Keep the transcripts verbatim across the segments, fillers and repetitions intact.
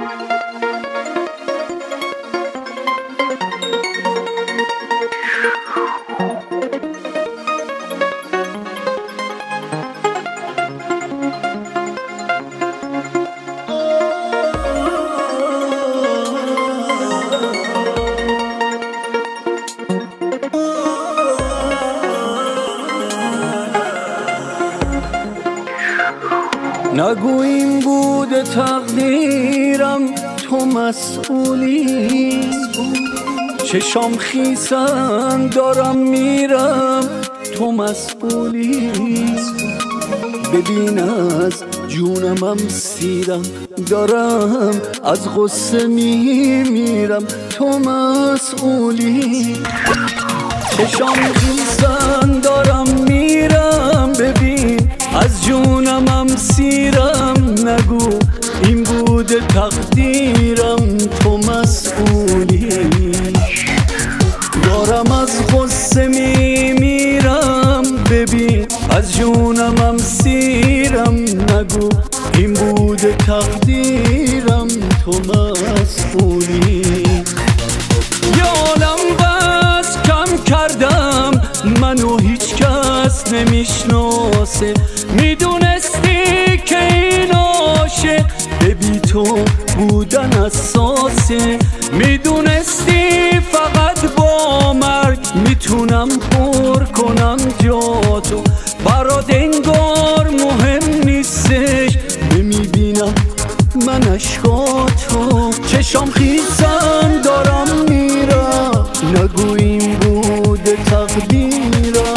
نگو این بوده تقدیرم تو مسئولی، چشام خیسن دارم میرم تو مسئولی. ببین از جونمم سیرم دارم از غصه میمیرم تو مسئولی. چشام خیسن دارم میرم ببین از جونمم سیرم. نگو این بوده تقدیرم تو مسئولی. دارم از غصه میمیرم ببین از جونمم سیرم. نگو این بوده تقدیرم تو مسئولی. یه عالم بس کم کردم منو هیچ کس نمیشناسه. میدونستی که این عاشق به بی تو بودن اساسه. میدونستی فقط با مرگ میتونم پر کنم جاتو. برات انگار مهم نیستش نمیبینم من اشکاتو. چشام خیسن دارم میرم نگو این بوده تقدیرم.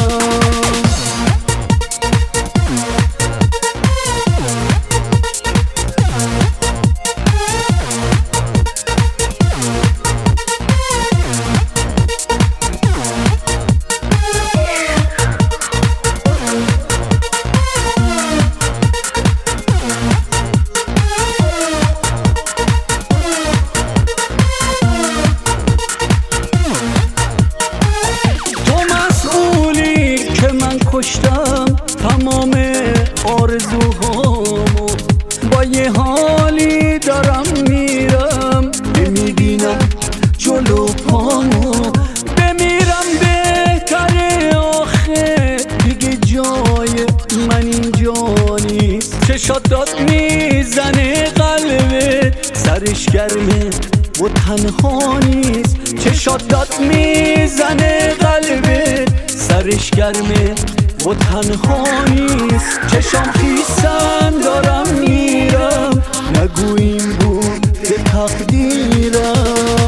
کشتم تمام آرزوهامو، با یه حالی دارم میرم نمیبینم جلو پامو. بمیرم بهتره آخه دیگه جای من اینجا نیست. چشات داد میزنه قلبت سرش گرمه و تنها نیست. چشات داد میزنه قلبت سرش گرمه و تنها نیست. چشام خیسن دارم میرم نگو این بوده تقدیرم.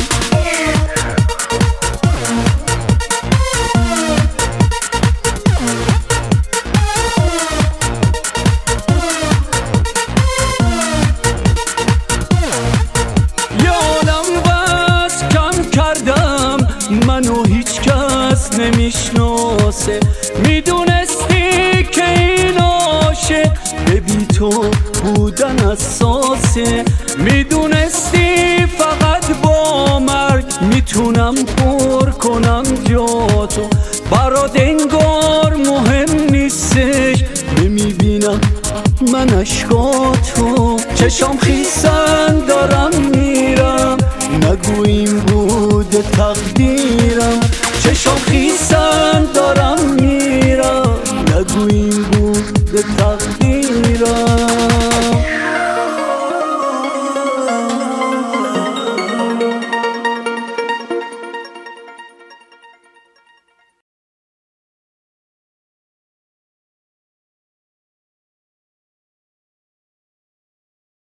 یه عالم بس کم کردم منو هیچ کس نمیشناسه. میدونستی که این عاشق به بی تو بودن اساسه. میدونستی فقط با مرگ میتونم پر کنم جاتو. برات انگار مهم نیستش نمیبینم من اشکاتو. چشام خیسن دارم میرم نگو این بوده تقدیرم. چشام خیسن دارم میرم نگو این بوده تقدیرم.